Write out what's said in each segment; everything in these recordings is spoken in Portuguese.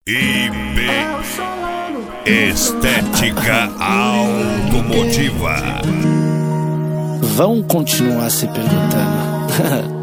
IB Estética Automotiva. Vão continuar se perguntando.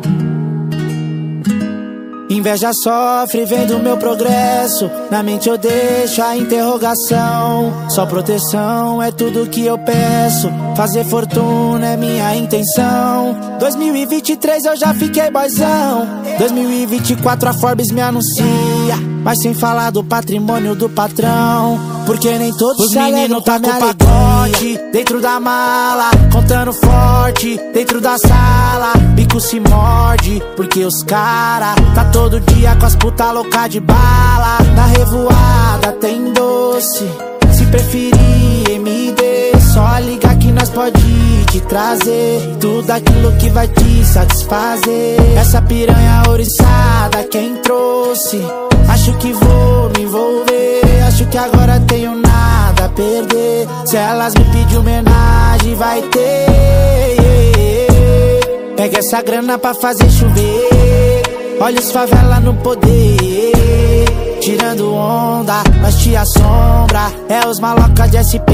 Inveja sofre vendo meu progresso. Na mente eu deixo a interrogação. Só proteção é tudo que eu peço. Fazer fortuna é minha intenção. 2023 eu já fiquei boyzão. 2024 a Forbes me anuncia, mas sem falar do patrimônio do patrão. Porque nem todos os meninos tá com pacote dentro da mala, contando forte dentro da sala. Bico se morde, porque os cara tá todo dia com as puta louca de bala. Na revoada tem doce, se preferir MD, só liga que nós pode te trazer tudo aquilo que vai te satisfazer. Essa piranha ouriçada quem trouxe, acho que vou me envolver. Acho que agora tenho nada a perder. Se elas me pedirem homenagem vai ter. Pega essa grana pra fazer chover. Olha os favela no poder, tirando onda, nós te assombra. É os maloca de SP.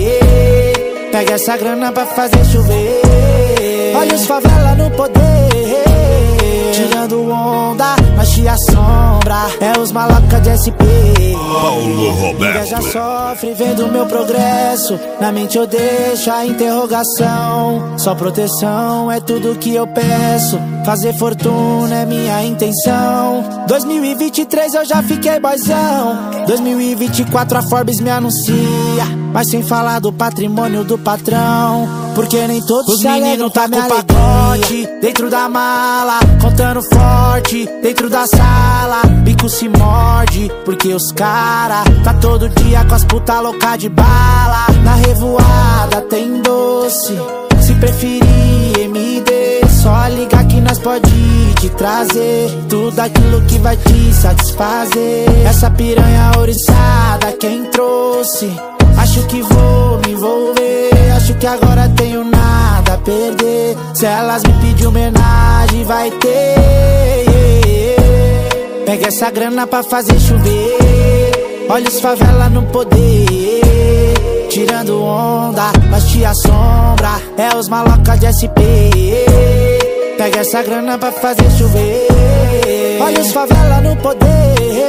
Pega essa grana pra fazer chover. Olha os favela no poder, tirando onda, nós te assombra. É os maloca de SP. Paulo Roberto. Inveja sofre vendo meu progresso. Na mente eu deixo a interrogação. Só proteção é tudo que eu peço. Fazer fortuna é minha intenção. 2023 eu já fiquei boyzão. 2024 a Forbes me anuncia, mas sem falar do patrimônio do patrão. Porque nem todos os meninos tá com pacote dentro da mala, contando forte dentro da sala. Bico se morde, porque os cara tá todo dia com as puta louca de bala. Na revoada tem doce, se preferir MD, só liga que nós pode te trazer tudo aquilo que vai te satisfazer. Essa piranha ouriçada quem trouxe, acho que vou me envolver. Acho que agora tenho nada a perder. Se elas me pedirem homenagem vai ter. Pega essa grana pra fazer chover. Olha os favela no poder, tirando onda, nós te assombra. É os maloca de SP. Pega essa grana pra fazer chover. Olha os favela no poder,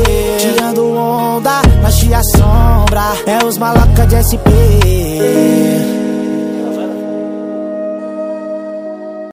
tirando onda, nós te assombra. É os maloca de SP.